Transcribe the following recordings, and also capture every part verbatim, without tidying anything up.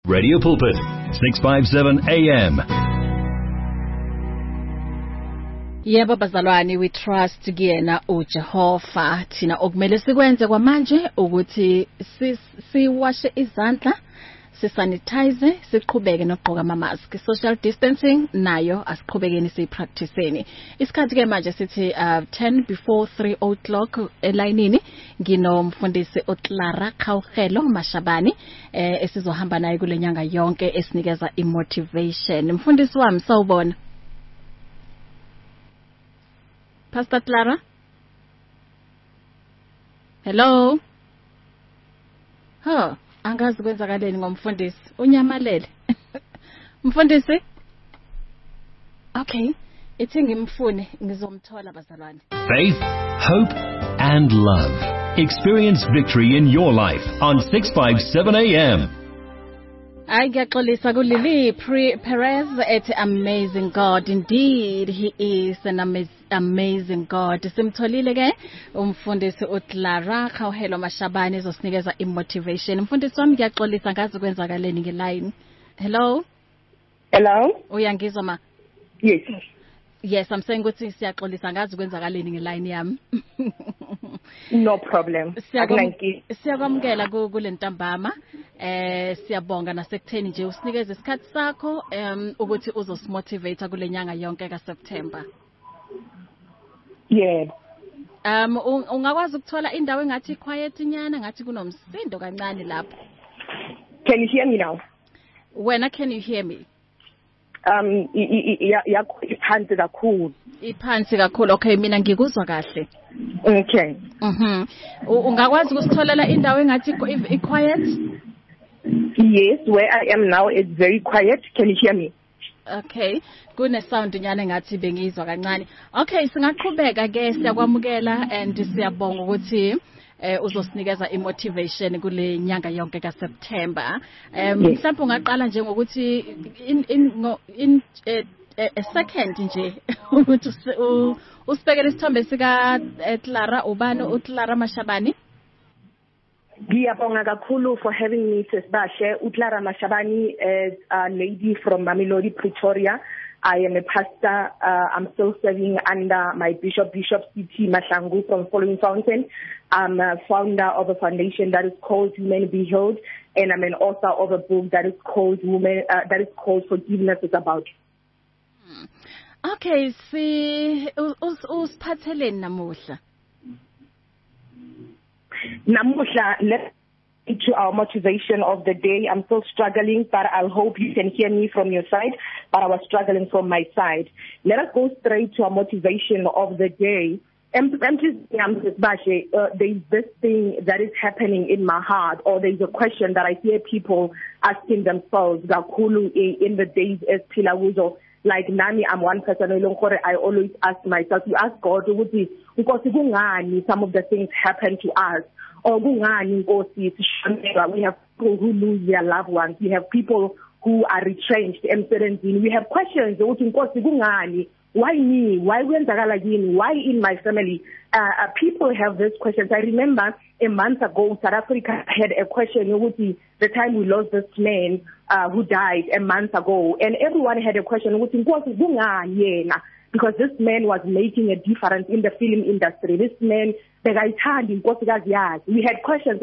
Radio Pulpit, six fifty-seven A M. Yebo bazalwane, we trust kuyena uJehova. Thina okumele sikwenze kwamanje ukuthi siwashe izandla, sisanitize, siqhubeke nokugqoka ama mask. Social distancing nayo asiqhubekeni siyipracticeeni. Isikhathi ke manje sithi uh, ten before three o'clock elayinini nginomfundisi uClara Khawugelo Mashabane eh esizohamba naye kule nyanga yonke esinikeza imotivation. Mfundisi wami sawubona. Pastor Clara? Hello? Huh, angazi kwenzakaleni ngomfundisi. Unyamalele. Mfundisi? Okay, ithi ngimfune ngizomthola bazalwane. Faith, hope and love. Experience victory in your life on six fifty-seven A M. I ngiyaxolisa kuLili Perez ethi amazing God. Indeed, he is an amazing amazing God. Simtholile ke umfundisi uClara Khawugelo Mashabane ezosinikeza imotivation. Mfundisi wami ngiyaxolisa ngazi kwenzakaleni ngeline. Hello? Hello? Uyangizwa ma? Yes. Yes, I'm saying ukuthi siyaxolisa ngazi kwenzakaleni ngeline yami. No problem. Siyakwamukela kule ntambama. Eh siyabonga nasekutheni nje usinikeze isikhathi sakho um ukuthi uzosimotivate kule nyanga yonke kaSeptember. Yeah. Um ungakwazi ukuthola indawo engathi quiet nyana ngathi kunomsindo kancane lapho. Can you hear me now? Wena can you hear me? Um yakho iphansi kakhulu. Iphansi kakhulu. Okay, mina ngikuzwa kahle. Okay. Mhm. Ungakwazi ukusitholela indawo engathi quiet? Yes, where I am now it's very quiet. Can you hear me? Okay, kune sound nyane ngathi bengizwa kancane. Okay, singaqhubeka ke siyakwamukela and siyabonga ukuthi eh uzosinikeza imotivation kule nyanga yonke kaSeptember. Um mhlawumbe ungaqala nje ngokuthi in in in a second nje ukuthi usibekele isithombe sika Clara ubani uClara Mashabane. Ngiyabonga kakhulu for having me sesibashe. uClara Mashabane is a lady from Mamelodi, Pretoria. I am a pastor. Uh, I'm still serving under my bishop, Bishop C T Mahlangu from Following Fountain. I'm a founder of a foundation that is called Women Be Healed, and I'm an author of a book that is called Women uh, that is called Forgiveness is About. Okay, si usiphatheleni namuhla. Namuhla, let's get to our motivation of the day. I'm still struggling, but I hope you can hear me from your side, but I was struggling from my side. Let us go straight to our motivation of the day. Uh, there's this thing that is happening in my heart, or there's a question that I hear people asking themselves, in the days as Pilawuzo. Like Nami, I'm one person, I always ask myself, you ask God, because some of the things happen to us. Or we have people who lose their loved ones. We have people who are retrenched. We have questions. Why me? Why Why in my family? Uh, uh, people have these questions. I remember a month ago, South Africa had a question. The time we lost this man uh, who died a month ago, and everyone had a question. Because this man was making a difference in the film industry. This man, the guy turned in we had questions.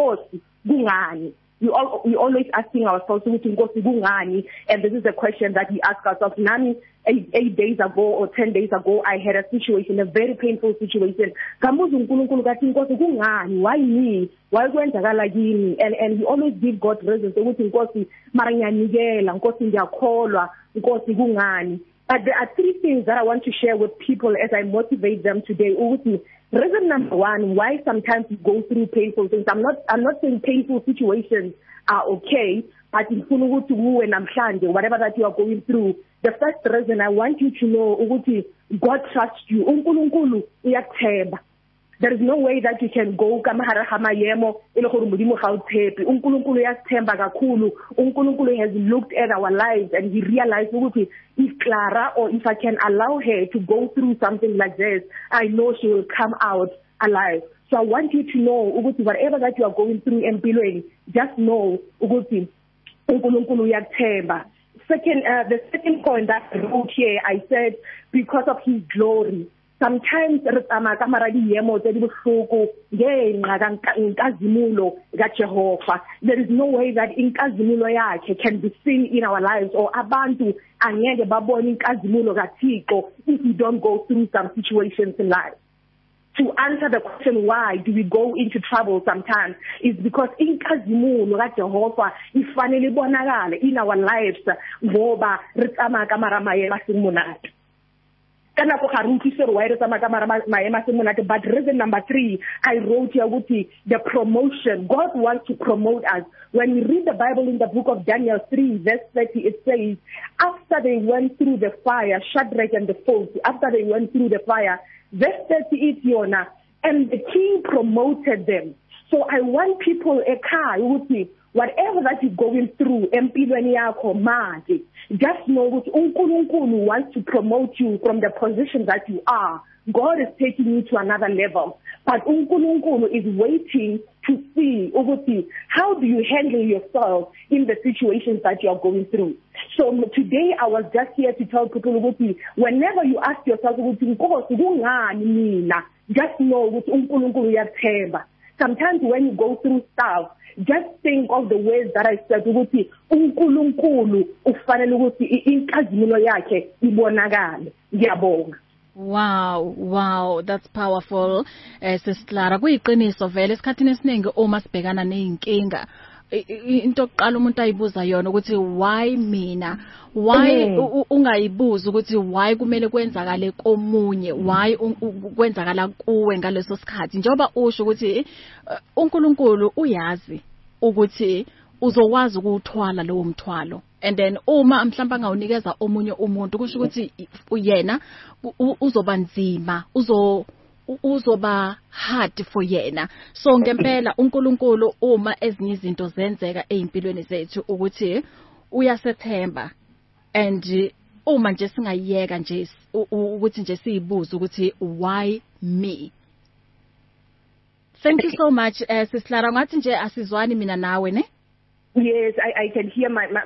We all we always asking ourselves, and this is the question that we ask ourselves. Nami, eight, eight days ago or ten days ago, I had a situation, a very painful situation. Why me? Why went and and we always give God reasons. But there are three things that I want to share with people as I motivate them today. Reason number one, why sometimes you go through painful things. I'm not I'm not saying painful situations are okay, but in whatever that you are going through, the first reason I want you to know, God trusts you. There is no way that you can go kamahara hamayemo ile gore modimo ga o tshepe unkulunkulu ya tsthemba kakhulu unkulunkulu has looked at our lives and he realized ukuthi if Clara or if I can allow her to go through something like this, I know she will come out alive. So I want you to know ukuthi whatever that you are going through empilweni, just know ukuthi uNkulunkulu uyakuthemba. Second, uh, the second point that I wrote here, I said, because of his glory. Sometimes there is no way that inkazimulo yakhe can be seen in our lives, or abantu angeke babone inkazimulo kaThixo if we don't go through some situations in life. To answer the question, why do we go into trouble sometimes, is because inkazimulo kaJehova ifanele ibonakale in our lives ngoba re tsamaya ka maramaye a seng monate. Kana go ga re utlwise re wa re tsamaya ka maramaye a seng monate. But reason number three, I wrote here ukuthi the promotion. God wants to promote us. When we read the Bible in the book of Daniel three verse thirty, it says, after they went through the fire, Shadrach and the fourth, after they went through the fire, verse thirty is Yona, and the king promoted them. So I want people a car ukuthi whatever that you're going through, empilweni yakho manje, just know that uNkulunkulu wants to promote you from the position that you are. God is taking you to another level, but uNkulunkulu is waiting to see ukuthi how do you handle yourself in the situations that you are going through. So today I was just here to tell people ukuthi whenever you ask yourself ukuthi Nkosi kungani mina, just know ukuthi uNkulunkulu uyakuthemba. Sometimes when you go through stuff, just think of the words that I said ukuthi uNkulunkulu ufanele ukuthi inkazimulo yakhe ibonakale. Ngiyabonga. Wow, wow, that's powerful. Eh sisiclara kuyiqiniso vele esikhathini esiningi uma sibhekana nezinkinga into oqala umuntu ayibuza yona ukuthi why mina, why ungayibuza ukuthi why kumele kwenzakale komunye, why kwenzakala kuwe ngaleso sikhathi, njoba usho ukuthi uNkulunkulu uyazi ukuthi uzokwazi ukuthwala lowo mthwalo. And then uma mhlawumbe angawunikeza omunye umuntu kusho ukuthi uyena uzoba nzima, uzo uzoba hard for yena. So ngempela uNkulunkulu uma ezinye izinto zenzeka ezimpilweni zethu ukuthi uyasethemba, and uma nje singayiyeka nje ukuthi nje siyibuza ukuthi why me. Thank you so much. uh, Sislara ngathi nje asizwani mina nawe ne? Yes, I, I can hear my, my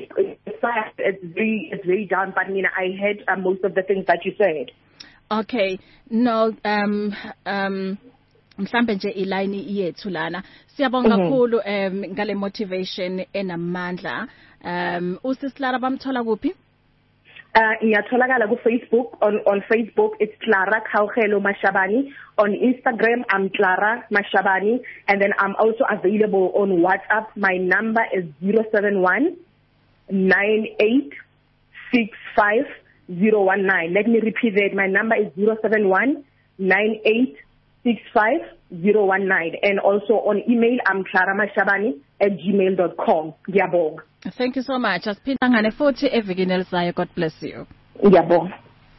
it's very it's very down, but I mean I heard uh, most of the things that you said. Okay, no, um, um, mhlambe nje iline yethu lana. Siyabonga kakhulu um ngale motivation enamandla. Um, usislara bamthola kuphi? Uh, ngiyatholakala ku Facebook. On on Facebook it's Clara Kaugelo Mashabani. On Instagram I'm Clara Mashabani, and then I'm also available on WhatsApp. My number is zero seven one nine eight six five zero one nine. Let me repeat that. My number is zero seven one nine eight six five zero one nine, and also on email I'm Clara Mashabani at gmail dot com. Ngiyabonga. Thank you so much. Asiphindangane futhi evikini elizayo. God bless you. Ngiyabonga.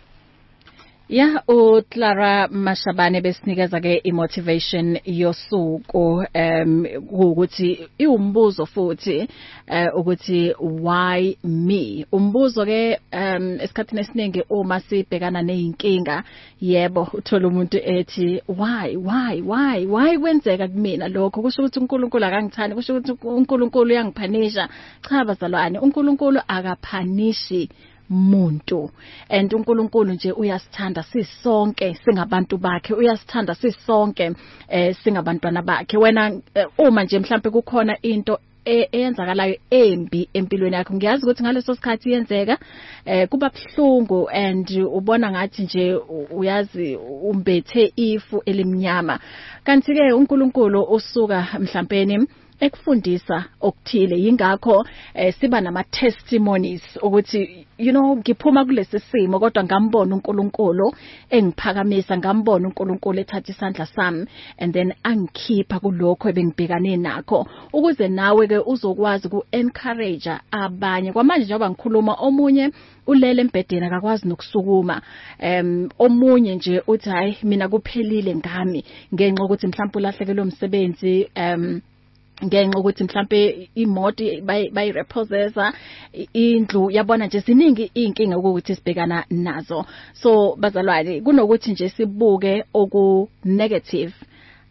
Yeah, uClara Mashabane besinikeza ke imotivation yosuku um ukuthi iwumbuzo futhi uh, ukuthi why me. Umbuzo ke um esikhathini esiningi uma sibhekana nezinkinga, yebo uthola umuntu ethi why why why why kwenzeka kumina lokho, kusho ukuthi uNkulunkulu akangithandi, kusho ukuthi uNkulunkulu uyangiphanisha. Cha bazalwane, uNkulunkulu akaphanishi muntu, and uNkulunkulu nje uyasithanda sisonke singabantu bakhe, uyasithanda sisonke eh singabantwana bakhe. Wena uma nje mhlambe kukhona into eyenzakalayo embi empilweni yakho, ngiyazi ukuthi ngaleso sikhathi yenzeka eh kuba buhlungu, and ubona ngathi nje uyazi umbethe ifu elimnyama, kanti ke uNkulunkulu usuka mhlawumbe ekufundisa okuthile. Yingakho eh, siba nama testimonies ukuthi you know ngiphuma kulesi simo kodwa ngambona uNkulunkulu engiphakamisa, ngambona uNkulunkulu ethatha isandla sami and then angikhipha kulokho ebengibhekane nakho, ukuze nawe ke uzokwazi ku encourage abanye. Kwamanje njengoba ngikhuluma, omunye ulele embedeni akakwazi nokusukuma, em omunye nje uthi hayi mina kuphelile ngami ngenxa ukuthi mhlawumbe ulahlekelwe umsebenzi, em ngenxa ukuthi mhlambe imoto bayi repossessa, indlu, yabona nje ziningi inkinga ukuthi sibhekana nazo. So bazalwane, kunokuthi nje sibuke oku negative,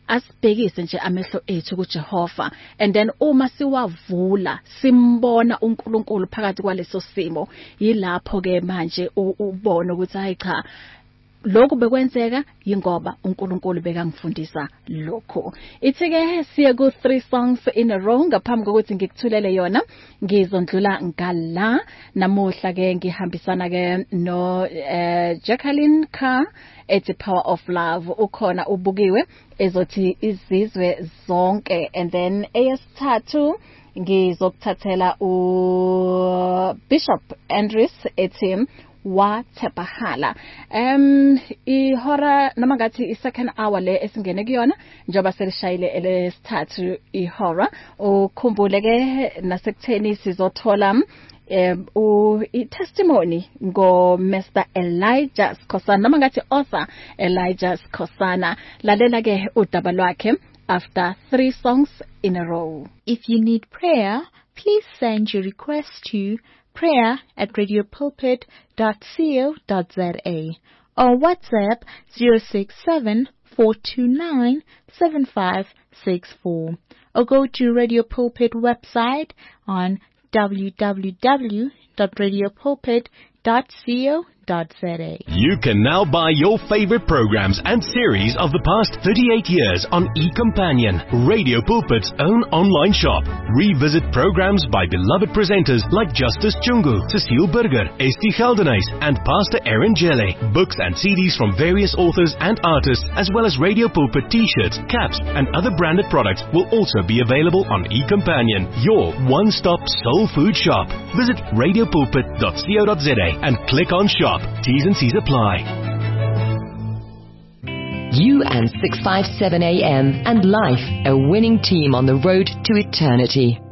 asibhekise nje amehlo ethu kuJehova, and then uma siwavula simbona uNkulunkulu phakathi kwaleso simo, yilapho ke manje ubona ukuthi hayi cha, lokhu bekwenzeka yingoba uNkulunkulu bekangifundisa lokho. Ithi ke siye ku three songs in a row. Ngaphambi kokuthi ngikuthulele yona, ngizondlula ngala namuhla ke ngihambisana ke no uh, Jacqueline Carr ethi Power of Love. Ukhona ubukiwe ezothi izizwe zonke, and then eyesithathu ngizokuthathela u Bishop Andrews ethi wa Tepahala. Um ihora noma ngathi i-second hour le esingene kuyona njoba selishayile elesithathu ihora. Ukhumbule ke nasekutheni sizothola um u i-testimony ngo Mister Elijah Sikhosana noma ngathi author Elijah Sikhosana. Lalela ke udaba lwakhe after three songs in a row. If you need prayer, please send your request to prayer at radiopulpit dot co dot za or WhatsApp zero six seven, four two nine, seven five six four, or go to Radio Pulpit website on w w w dot radiopulpit dot co dot za. You can now buy your favorite programs and series of the past thirty-eight years on eCompanion, Radio Pulpit's own online shop. Revisit programs by beloved presenters like Justice Chungu, Cecile Burger, Esti Geldenhuys, and Pastor Aaron Jelle. Books and C Ds from various authors and artists, as well as Radio Pulpit t-shirts, caps, and other branded products will also be available on eCompanion, your one-stop soul food shop. Visit radio pulpit dot co dot za and click on shop. T's and C's apply. You and six fifty-seven A M and Life, a winning team on the road to eternity.